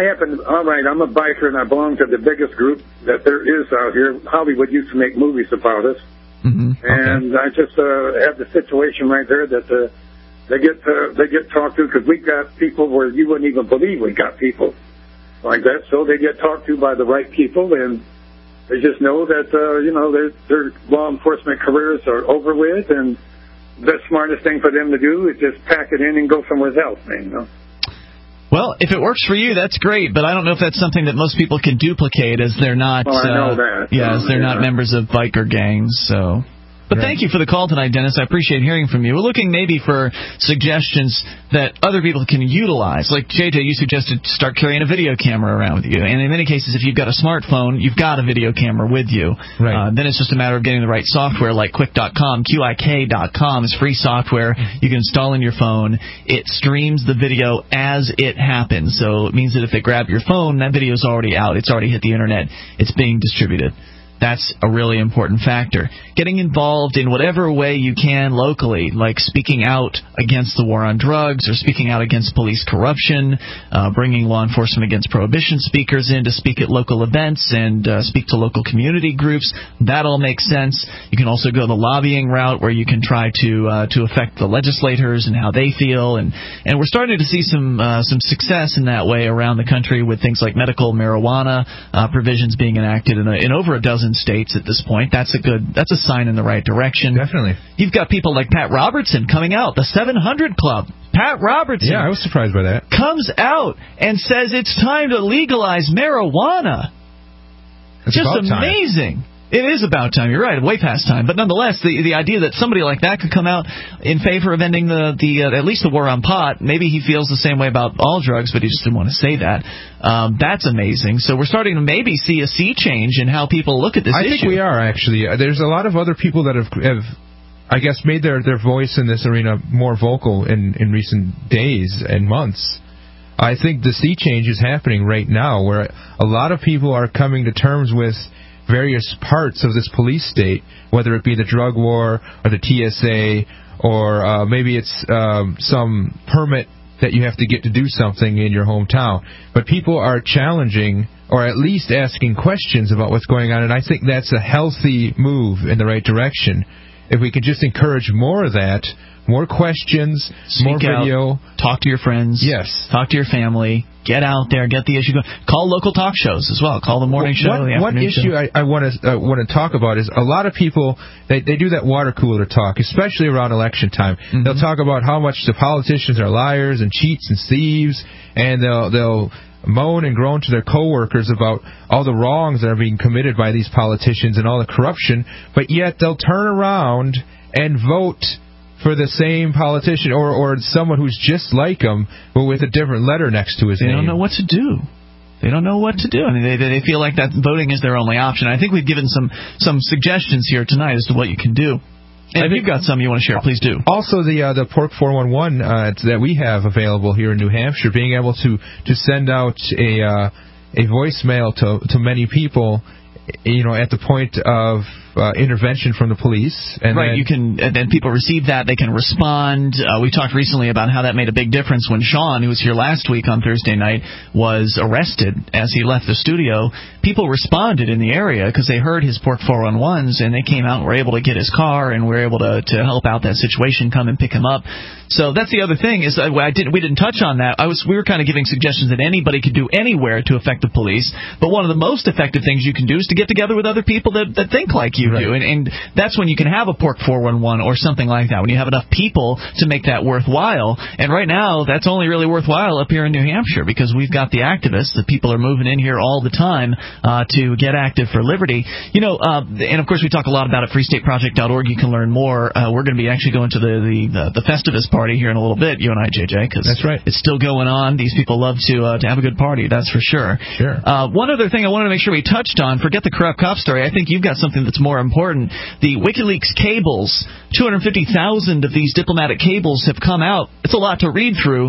I'm a biker, and I belong to the biggest group that there is out here. Hollywood used to make movies about us. Mm-hmm. And I just have the situation right there that they get talked to, because we've got people where you wouldn't even believe we got people like that. So they get talked to by the right people, and they just know that their law enforcement careers are over with, and the smartest thing for them to do is just pack it in and go somewhere else, man, you know. Well, if it works for you, that's great, but I don't know if that's something that most people can duplicate, as they're not. Well, I know that. Yeah, as they're not members of biker gangs. So. But thank you for the call tonight, Dennis. I appreciate hearing from you. We're looking maybe for suggestions that other people can utilize. Like, JJ, you suggested start carrying a video camera around with you. And in many cases, if you've got a smartphone, you've got a video camera with you. Right. Then it's just a matter of getting the right software, like Qik.com. Qik.com is free software you can install in your phone. It streams the video as it happens. So it means that if they grab your phone, that video is already out. It's already hit the Internet. It's being distributed. That's a really important factor. Getting involved in whatever way you can locally, like speaking out against the war on drugs or speaking out against police corruption, bringing law enforcement against prohibition speakers in to speak at local events and speak to local community groups. That all makes sense. You can also go the lobbying route, where you can try to affect the legislators and how they feel. And we're starting to see some success in that way around the country, with things like medical marijuana provisions being enacted in over a dozen states at this point. That's a sign in the right direction. Definitely. You've got people like Pat Robertson coming out, the 700 Club. Pat Robertson. Yeah, I was surprised by that. Comes out and says it's time to legalize marijuana. It's just about amazing. Time. It is about time. You're right, way past time. But nonetheless, the idea that somebody like that could come out in favor of ending at least the war on pot. Maybe he feels the same way about all drugs, but he just didn't want to say that. That's amazing. So we're starting to maybe see a sea change in how people look at this issue. I think we are, actually. There's a lot of other people that have I guess, made their voice in this arena more vocal in recent days and months. I think the sea change is happening right now, where a lot of people are coming to terms with various parts of this police state, whether it be the drug war or the TSA, or maybe it's some permit that you have to get to do something in your hometown. But people are challenging, or at least asking questions about what's going on, and I think that's a healthy move in the right direction. If we could just encourage more of that, more questions, more video. Talk to your friends. Yes. Talk to your family. Get out there. Get the issue going. Call local talk shows as well. Call the morning show. The afternoon one issue show. I want to talk about is a lot of people, they do that water cooler talk, especially around election time. Mm-hmm. They'll talk about how much the politicians are liars and cheats and thieves, and they'll moan and groan to their coworkers about all the wrongs that are being committed by these politicians and all the corruption, but yet they'll turn around and vote for the same politician or someone who's just like him, but with a different letter next to his name. They don't know what to do. They don't know what to do. I mean, they feel like that voting is their only option. I think we've given some suggestions here tonight as to what you can do. And if you've got some you want to share, please do. Also, the Pork 411 that we have available here in New Hampshire, being able to send out a voicemail to many people, at the point of intervention from the police. And right, then people receive that, they can respond. We talked recently about how that made a big difference when Sean, who was here last week on Thursday night, was arrested as he left the studio. People responded in the area because they heard his Port 411s, and they came out and were able to get his car, and were able to help out that situation, come and pick him up. So that's the other thing, is we didn't touch on that. We were kind of giving suggestions that anybody could do anywhere to affect the police, but one of the most effective things you can do is to get together with other people that think like you do, and that's when you can have a Port 411 or something like that, when you have enough people to make that worthwhile. And right now, that's only really worthwhile up here in New Hampshire, because we've got the activists. The people are moving in here all the time to get active for liberty. And of course we talk a lot about it, freestateproject.org. You can learn more. We're going to be actually going to the Festivus party here in a little bit, you and I, JJ, because that's right. It's still going on. These people love to have a good party, that's for sure. Sure. One other thing I wanted to make sure we touched on, forget the corrupt cop story, I think you've got something that's more important. The WikiLeaks cables, 250,000 of these diplomatic cables have come out. It's a lot to read through.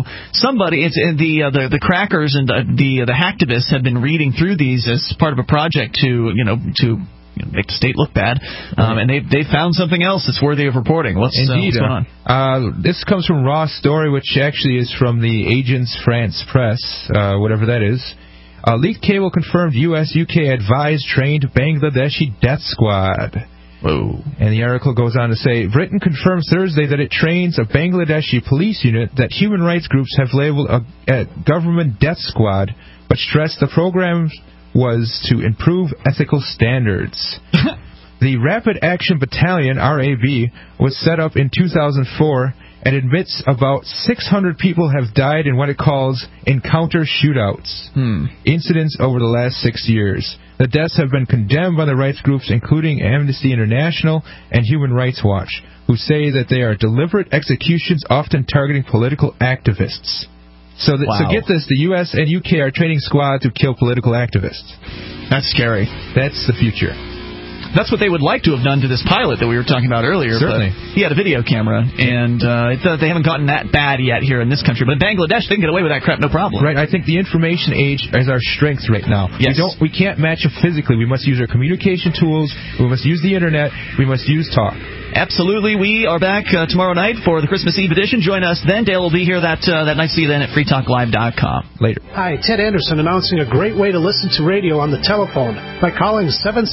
The crackers and the hacktivists have been reading through these as part of a project to make the state look bad, and they found something else that's worthy of reporting. What's going on? This comes from Raw Story, which actually is from the Agence France Presse, whatever that is. Leaked cable confirmed U.S.-UK advised trained Bangladeshi death squad. Whoa. And the article goes on to say, Britain confirmed Thursday that it trains a Bangladeshi police unit that human rights groups have labeled a government death squad, but stressed the program was to improve ethical standards. The Rapid Action Battalion, RAB, was set up in 2004 and admits about 600 people have died in what it calls encounter shootouts, incidents over the last 6 years. The deaths have been condemned by the rights groups, including Amnesty International and Human Rights Watch, who say that they are deliberate executions often targeting political activists. So get this, the U.S. and U.K. are training squads to kill political activists. That's scary. That's the future. That's what they would like to have done to this pilot that we were talking about earlier. Certainly. But he had a video camera, and they haven't gotten that bad yet here in this country. But in Bangladesh, they can get away with that crap, no problem. Right. I think the information age is our strength right now. Yes. We can't match it physically. We must use our communication tools. We must use the Internet. We must use talk. Absolutely. We are back tomorrow night for the Christmas Eve edition. Join us then. Dale will be here that night. See you then at freetalklive.com. Later. Hi, Ted Anderson announcing a great way to listen to radio on the telephone. By calling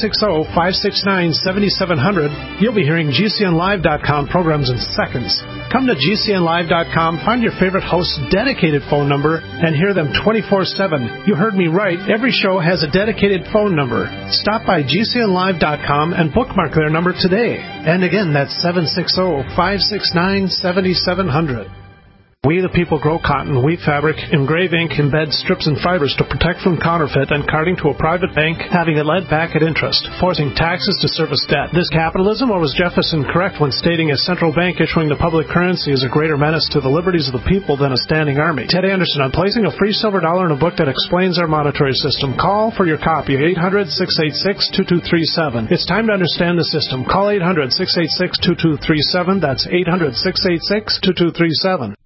760-569-7700, you'll be hearing GCNlive.com programs in seconds. Come to GCNlive.com, find your favorite host's dedicated phone number, and hear them 24/7. You heard me right. Every show has a dedicated phone number. Stop by GCNlive.com and bookmark their number today. And again, that's 760-569-7700. We the people grow cotton, weave fabric, engrave ink, embed strips and fibers to protect from counterfeit and carting to a private bank, having it led back at interest, forcing taxes to service debt. This capitalism, or was Jefferson correct when stating a central bank issuing the public currency is a greater menace to the liberties of the people than a standing army? Ted Anderson on placing a free silver dollar in a book that explains our monetary system. Call for your copy, 800-686-2237. It's time to understand the system. Call 800-686-2237. That's 800-686-2237.